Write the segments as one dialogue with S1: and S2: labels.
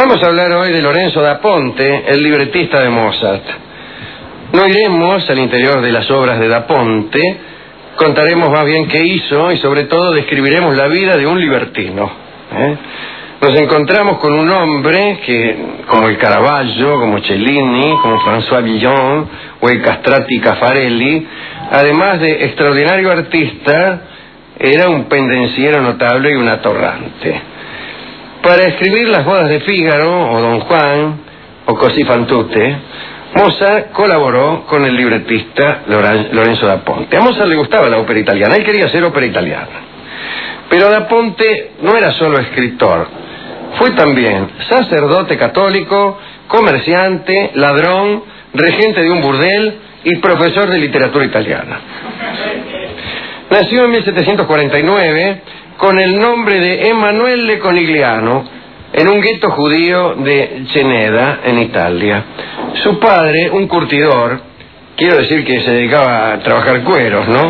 S1: Vamos a hablar hoy de Lorenzo da Ponte, el libretista de Mozart. No iremos al interior de las obras de da Ponte, contaremos más bien qué hizo y sobre todo describiremos la vida de un libertino. Nos encontramos con un hombre que, como el Caravaggio, como Cellini, como François Villon o el Castrati Caffarelli, además de extraordinario artista, era un pendenciero notable y un atorrante. Para escribir Las bodas de Fígaro, o Don Juan, o Così fan tutte, Mozart colaboró con el libretista Lorenzo da Ponte. A Mozart le gustaba la ópera italiana, él quería hacer ópera italiana. Pero da Ponte no era solo escritor, fue también sacerdote católico, comerciante, ladrón, regente de un burdel y profesor de literatura italiana. Nació en 1749 con el nombre de Emanuele Conigliano en un gueto judío de Ceneda, en Italia. Su padre, un curtidor, quiero decir que se dedicaba a trabajar cueros, ¿no?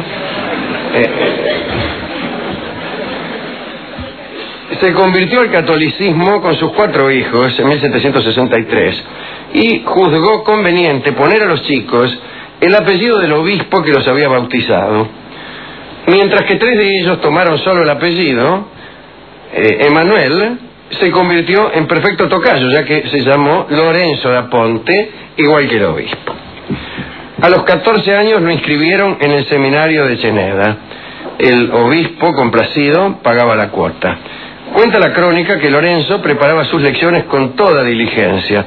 S1: Se convirtió al catolicismo con sus 4 hijos en 1763 y juzgó conveniente poner a los chicos el apellido del obispo que los había bautizado. Mientras que 3 de ellos tomaron solo el apellido, Emanuel se convirtió en perfecto tocayo, ya que se llamó Lorenzo da Ponte, igual que el obispo. A los 14 años lo inscribieron en el seminario de Ceneda. El obispo, complacido, pagaba la cuota. Cuenta la crónica que Lorenzo preparaba sus lecciones con toda diligencia.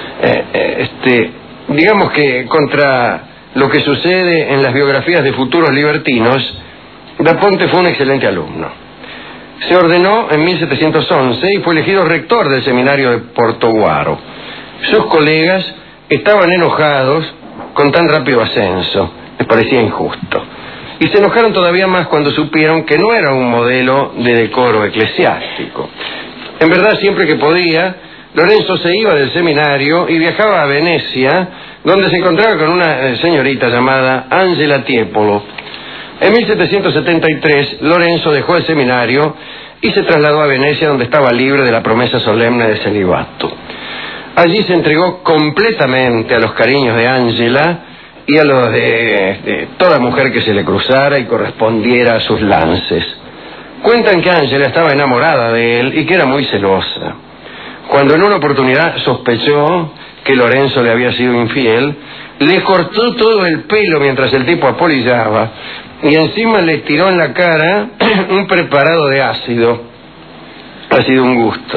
S1: Digamos que contra lo que sucede en las biografías de futuros libertinos, da Ponte fue un excelente alumno. Se ordenó en 1711 y fue elegido rector del seminario de Portoguaro. Sus colegas estaban enojados con tan rápido ascenso, les parecía injusto. Y se enojaron todavía más cuando supieron que no era un modelo de decoro eclesiástico. En verdad, siempre que podía, Lorenzo se iba del seminario y viajaba a Venecia, donde se encontraba con una señorita llamada Angela Tiepolo. En 1773, Lorenzo dejó el seminario y se trasladó a Venecia, donde estaba libre de la promesa solemne de celibato. Allí se entregó completamente a los cariños de Ángela y a los de toda mujer que se le cruzara y correspondiera a sus lances. Cuentan que Ángela estaba enamorada de él y que era muy celosa. Cuando en una oportunidad sospechó que Lorenzo le había sido infiel, le cortó todo el pelo mientras el tipo apolillaba y encima le tiró en la cara un preparado de ácido. Ha sido un gusto.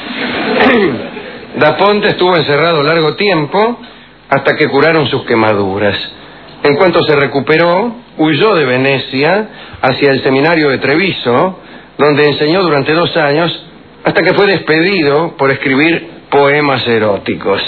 S1: Da Ponte estuvo encerrado largo tiempo hasta que curaron sus quemaduras. En cuanto se recuperó, huyó de Venecia hacia el seminario de Treviso, donde enseñó durante 2 años hasta que fue despedido por escribir poemas eróticos.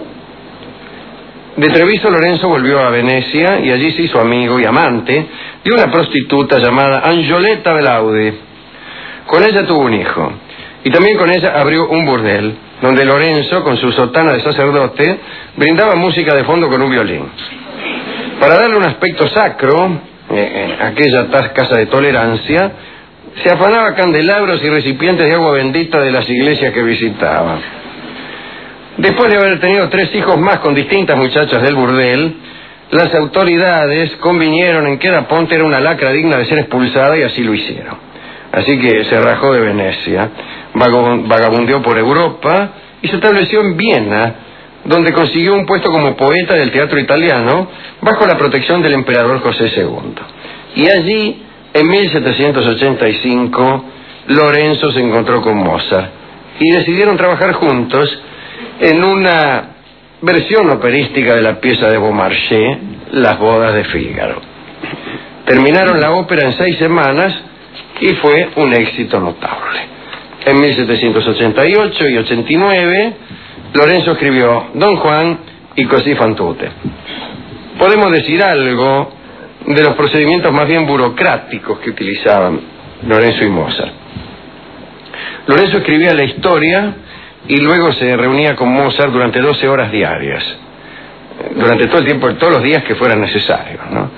S1: De Treviso, Lorenzo volvió a Venecia y allí se hizo amigo y amante de una prostituta llamada Angioletta Belaudi. Con ella tuvo un hijo y también con ella abrió un burdel, donde Lorenzo, con su sotana de sacerdote, brindaba música de fondo con un violín. Para darle un aspecto sacro, aquella casa de tolerancia, se afanaba candelabros y recipientes de agua bendita de las iglesias que visitaba. Después de haber tenido 3 hijos más con distintas muchachas del burdel, las autoridades convinieron en que da Ponte era una lacra digna de ser expulsada y así lo hicieron. Así que se rajó de Venecia, vagabundeó por Europa y se estableció en Viena, donde consiguió un puesto como poeta del teatro italiano bajo la protección del emperador José II. Y allí, en 1785, Lorenzo se encontró con Mozart y decidieron trabajar juntos en una versión operística de la pieza de Beaumarchais, Las bodas de Fígaro. Terminaron la ópera en 6 semanas y fue un éxito notable. En 1788 y 89, Lorenzo escribió Don Juan y Così fan tutte. Podemos decir algo de los procedimientos más bien burocráticos que utilizaban Lorenzo y Mozart. Lorenzo escribía la historia y luego se reunía con Mozart durante 12 horas diarias, durante todo el tiempo, todos los días que fueran necesarios, ¿no?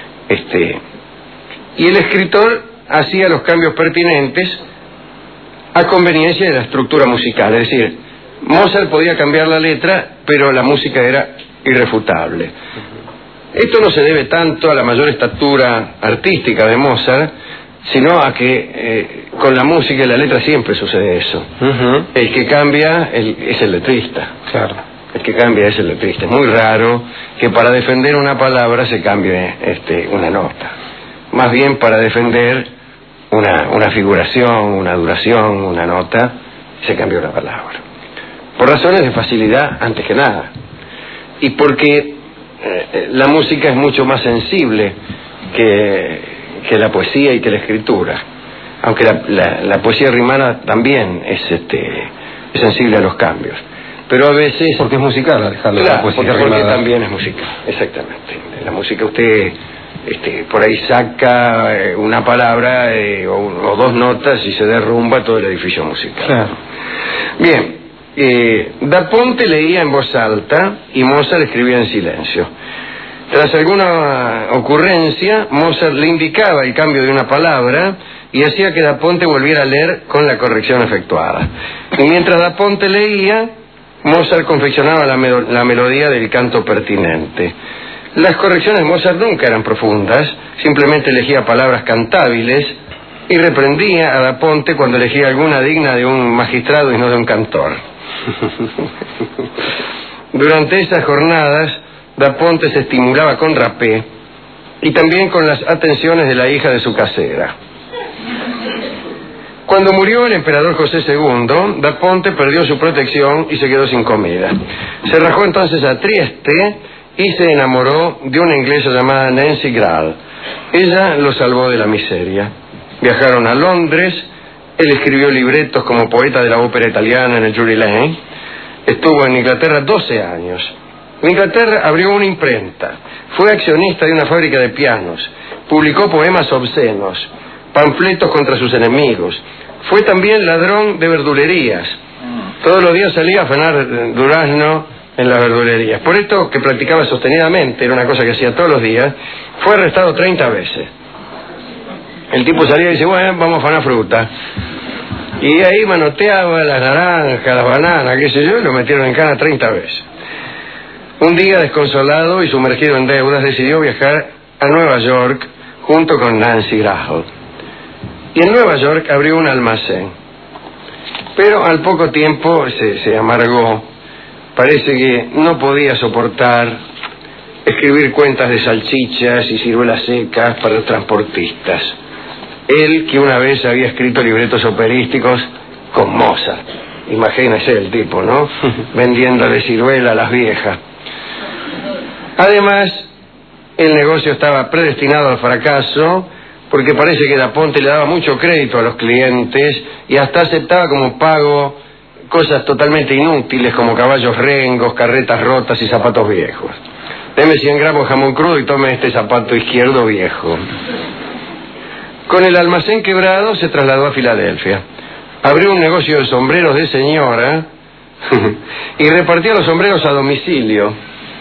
S1: Y el escritor hacía los cambios pertinentes a conveniencia de la estructura musical, es decir, Mozart podía cambiar la letra, pero la música era irrefutable. Esto no se debe tanto a la mayor estatura artística de Mozart, sino a que con la música y la letra siempre sucede eso. El que cambia es el letrista.
S2: Claro.
S1: El que cambia es el letrista. Es muy raro que para defender una palabra se cambie una nota. Más bien para defender una figuración, una duración, una nota, se cambia una palabra. Por razones de facilidad, antes que nada. Y porque la música es mucho más sensible que la poesía y que la escritura. Aunque la poesía rimana también es sensible a los cambios. Pero a veces...
S2: Porque es musical, Alejandro.
S1: Claro,
S2: la poesía
S1: porque
S2: rimada
S1: también es musical, exactamente. En la música usted por ahí saca una palabra o dos notas y se derrumba todo el edificio musical.
S2: Claro.
S1: Bien. Da Ponte leía en voz alta y Mozart escribía en silencio. Tras alguna ocurrencia, Mozart le indicaba el cambio de una palabra y hacía que Da Ponte volviera a leer con la corrección efectuada. Y mientras Da Ponte leía, Mozart confeccionaba la melodía del canto pertinente. Las correcciones de Mozart nunca eran profundas, simplemente elegía palabras cantables y reprendía a Da Ponte cuando elegía alguna digna de un magistrado y no de un cantor. Durante esas jornadas, Da Ponte se estimulaba con rapé y también con las atenciones de la hija de su casera. Cuando murió el emperador José II, Da Ponte perdió su protección y se quedó sin comida. Se rajó entonces a Trieste y se enamoró de una inglesa llamada Nancy Grall. Ella lo salvó de la miseria. Viajaron a Londres. Él escribió libretos como poeta de la ópera italiana en el Drury Lane. Estuvo en Inglaterra 12 años. En Inglaterra abrió una imprenta. Fue accionista de una fábrica de pianos. Publicó poemas obscenos, panfletos contra sus enemigos. Fue también ladrón de verdulerías. Todos los días salía a afanar durazno en las verdulerías. Por esto, que practicaba sostenidamente, era una cosa que hacía todos los días, fue arrestado 30 veces. El tipo salía y dice, bueno, vamos a afanar fruta. Y ahí manoteaba las naranjas, las bananas, qué sé yo, y lo metieron en cana 30 veces. Un día, desconsolado y sumergido en deudas, decidió viajar a Nueva York junto con Nancy Graham. Y en Nueva York abrió un almacén. Pero al poco tiempo se amargó. Parece que no podía soportar escribir cuentas de salchichas y ciruelas secas para los transportistas. Él, que una vez había escrito libretos operísticos con Mozart. Imagínese el tipo, ¿no? Vendiéndole ciruela a las viejas. Además, el negocio estaba predestinado al fracaso, porque parece que Da Ponte le daba mucho crédito a los clientes y hasta aceptaba como pago cosas totalmente inútiles como caballos rengos, carretas rotas y zapatos viejos. Deme 100 gramos de jamón crudo y tome este zapato izquierdo viejo. Con el almacén quebrado se trasladó a Filadelfia. Abrió un negocio de sombreros de señora y repartía los sombreros a domicilio.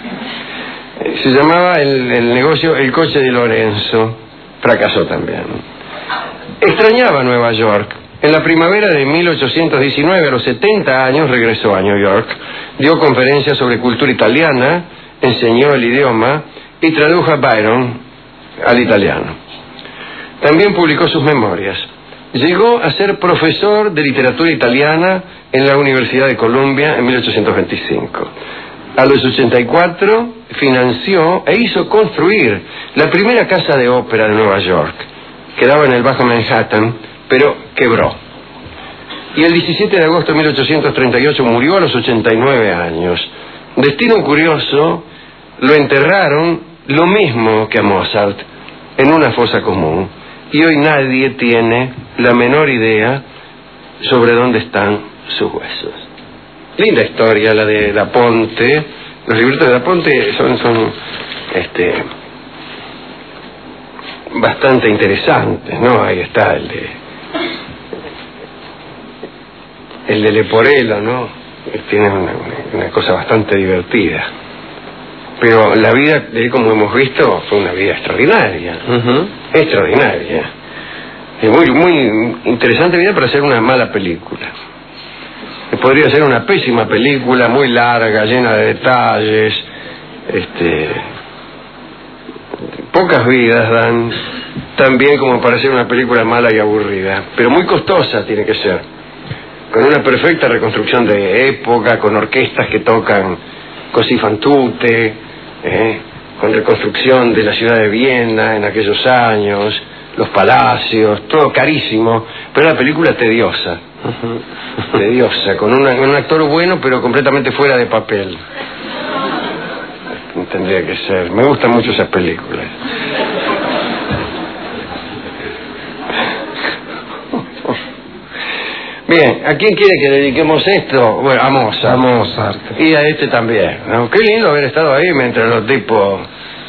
S1: Se llamaba el negocio El Coche de Lorenzo. Fracasó también. Extrañaba Nueva York. En la primavera de 1819, a los 70 años, regresó a New York. Dio conferencias sobre cultura italiana, enseñó el idioma y tradujo a Byron al italiano. También publicó sus memorias. Llegó a ser profesor de literatura italiana en la Universidad de Columbia en 1825. A los 84 financió e hizo construir la primera casa de ópera de Nueva York. Quedaba en el Bajo Manhattan, pero quebró. Y el 17 de agosto de 1838 murió a los 89 años. Destino curioso, lo enterraron lo mismo que a Mozart, en una fosa común. Y hoy nadie tiene la menor idea sobre dónde están sus huesos. Linda historia la de Da Ponte. Los libretos de Da Ponte son bastante interesantes, ¿no? Ahí está el de Leporello, ¿no? Tiene una cosa bastante divertida. Pero la vida de él, como hemos visto, fue una vida extraordinaria. Extraordinaria. Es muy interesante vida para hacer una mala película. que podría ser una pésima película, muy larga, llena de detalles, pocas vidas dan, tan bien como para ser una película mala y aburrida, pero muy costosa tiene que ser, con una perfecta reconstrucción de época, con orquestas que tocan così fan tutte, con reconstrucción de la ciudad de Viena en aquellos años, los palacios, todo carísimo, pero una película tediosa, tediosa, con un actor bueno pero completamente fuera de papel. Tendría que ser. Me gustan mucho esas películas. Bien, ¿a quién quiere que dediquemos esto? Bueno, a Mozart.
S2: A Mozart.
S1: Y a este también, ¿no? Qué lindo haber estado ahí mientras los tipos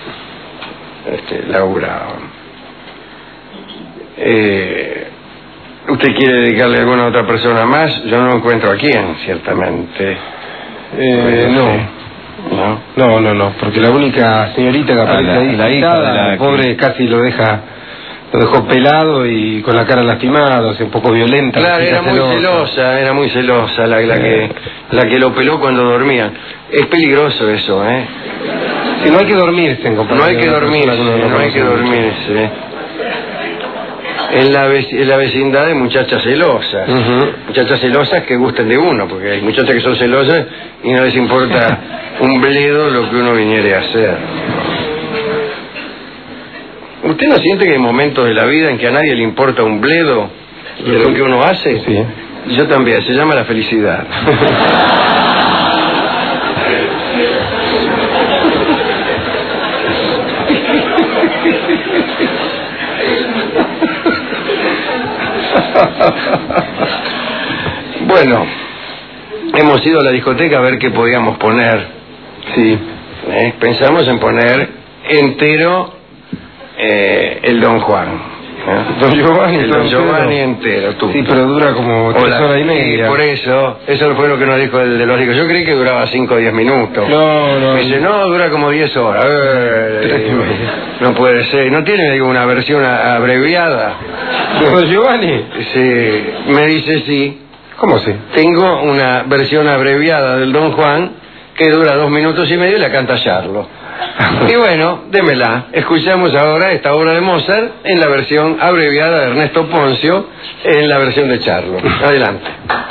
S1: laburaban. ¿Usted quiere dedicarle a alguna otra persona más? Yo no encuentro a quién, ciertamente.
S2: No, porque la única señorita que aparece ahí, la hija de la pobre, casi lo dejó pelado y con la cara lastimada, o sea, un poco violenta.
S1: Claro, era muy celosa la que lo peló cuando dormía. Es peligroso eso,
S2: Sí, no hay que dormirse en compañía.
S1: No hay que dormirse. En la vecindad de muchachas celosas. Muchachas celosas que gusten de uno, porque hay muchachas que son celosas y no les importa un bledo lo que uno viniere a hacer. ¿Usted no siente que hay momentos de la vida en que a nadie le importa un bledo de lo que uno hace?
S2: Sí.
S1: Yo también, se llama la felicidad. Bueno, hemos ido a la discoteca a ver qué podíamos poner.
S2: Sí.
S1: Pensamos en poner entero el Don Juan.
S2: Don Giovanni,
S1: el Don Giovanni entero.
S2: Sí, pero dura como 3 horas y media.
S1: Y por eso fue lo que nos dijo el de los discos. Yo creí que duraba 5 o 10 minutos.
S2: No.
S1: Me dice, no, dura como 10 horas. No puede ser. ¿No tiene una versión abreviada?
S2: ¿De Don Giovanni?
S1: Sí, me dice sí.
S2: ¿Cómo sí?
S1: Tengo una versión abreviada del Don Juan que dura 2 minutos y medio y la canta Charlo. Y bueno, démela. Escuchamos ahora esta obra de Mozart en la versión abreviada de Ernesto Poncio, en la versión de Charlo. Adelante.